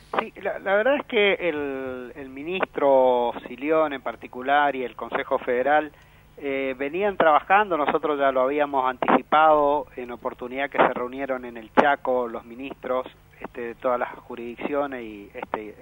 Sí, la verdad es que el ministro Silión en particular y el Consejo Federal venían trabajando. Nosotros ya lo habíamos anticipado en oportunidad que se reunieron en el Chaco los ministros de todas las jurisdicciones y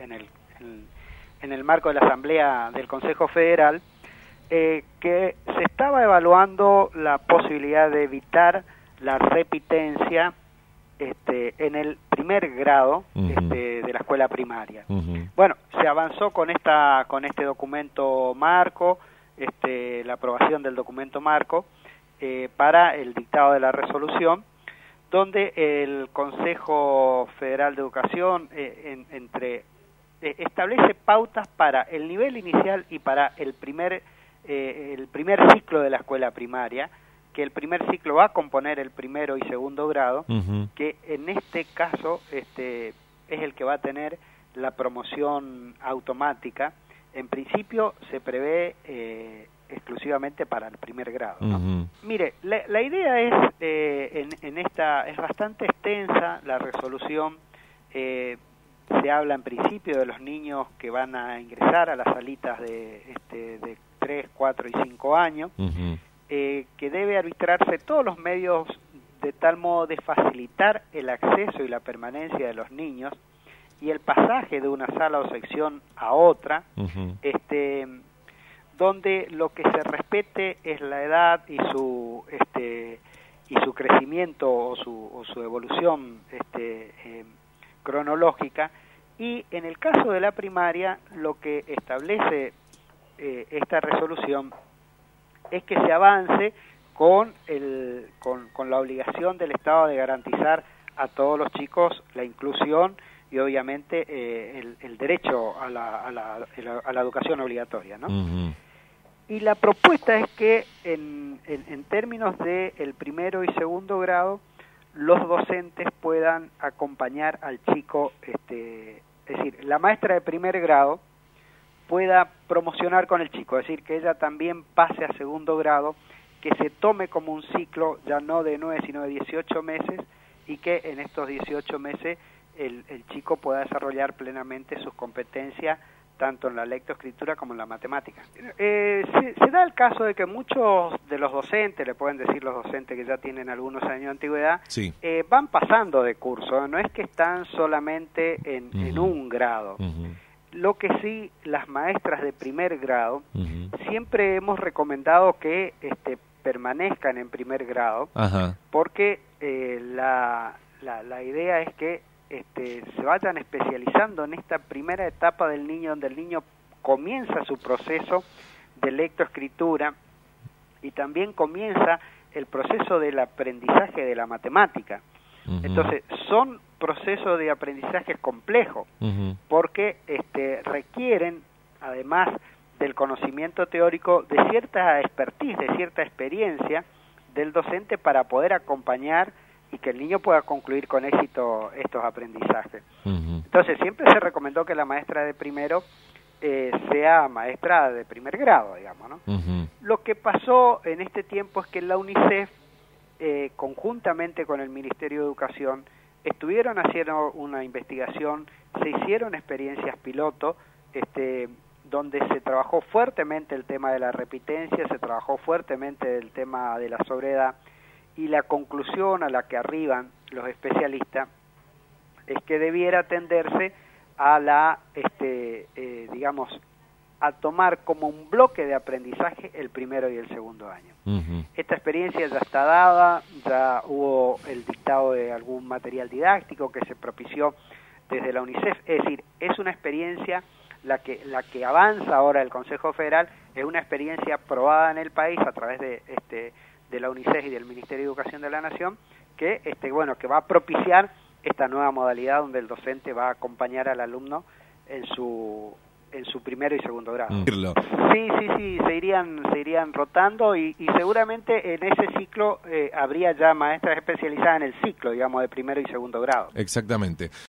en el marco de la Asamblea del Consejo Federal, que se estaba evaluando la posibilidad de evitar la repitencia en el primer grado de la escuela primaria. Bueno, se avanzó con este documento marco, la aprobación del documento marco para el dictado de la resolución, donde el Consejo Federal de Educación establece pautas para el nivel inicial y para el primer ciclo de la escuela primaria, que el primer ciclo va a componer el primero y segundo grado, que en este caso es el que va a tener la promoción automática. En principio se prevé exclusivamente para el primer grado, ¿no? Mire, la idea es, es bastante extensa la resolución. Se habla en principio de los niños que van a ingresar a las salitas de 3, 4 y 5 años, que debe arbitrarse todos los medios de tal modo de facilitar el acceso y la permanencia de los niños y el pasaje de una sala o sección a otra, donde lo que se respete es la edad y su crecimiento o su evolución cronológica. Y en el caso de la primaria, lo que establece esta resolución es que se avance con la obligación del Estado de garantizar a todos los chicos la inclusión y obviamente el derecho a la educación obligatoria, ¿no? Y la propuesta es que en términos de el primero y segundo grado, los docentes puedan acompañar al chico, es decir, la maestra de primer grado pueda promocionar con el chico, es decir, que ella también pase a segundo grado, que se tome como un ciclo ya no de 9 sino de 18 meses y que en estos 18 meses el chico pueda desarrollar plenamente sus competencias tanto en la lectoescritura como en la matemática. Se da el caso de que muchos de los docentes, le pueden decir los docentes que ya tienen algunos años de antigüedad, sí, van pasando de curso, no es que están solamente en un grado. Lo que sí, las maestras de primer grado, siempre hemos recomendado que permanezcan en primer grado, porque la idea es que se vayan especializando en esta primera etapa del niño, donde el niño comienza su proceso de lectoescritura y también comienza el proceso del aprendizaje de la matemática. Entonces, son procesos de aprendizaje complejos, porque requieren, además del conocimiento teórico, de cierta expertise, de cierta experiencia del docente para poder acompañar y que el niño pueda concluir con éxito estos aprendizajes. Entonces, siempre se recomendó que la maestra de primero sea maestra de primer grado, digamos, ¿no? Lo que pasó en este tiempo es que la UNICEF, conjuntamente con el Ministerio de Educación, estuvieron haciendo una investigación, se hicieron experiencias piloto, donde se trabajó fuertemente el tema de la repitencia, se trabajó fuertemente el tema de la sobreedad, y la conclusión a la que arriban los especialistas es que debiera atenderse a a tomar como un bloque de aprendizaje el primero y el segundo año. Esta experiencia ya está dada, ya hubo el dictado de algún material didáctico que se propició desde la UNICEF, es decir, es una experiencia, la que avanza ahora el Consejo Federal, es una experiencia probada en el país a través de la UNICEF y del Ministerio de Educación de la Nación, que que va a propiciar esta nueva modalidad donde el docente va a acompañar al alumno en su primero y segundo grado. Sí, se irían rotando y seguramente en ese ciclo habría ya maestras especializadas en el ciclo, digamos, de primero y segundo grado. Exactamente.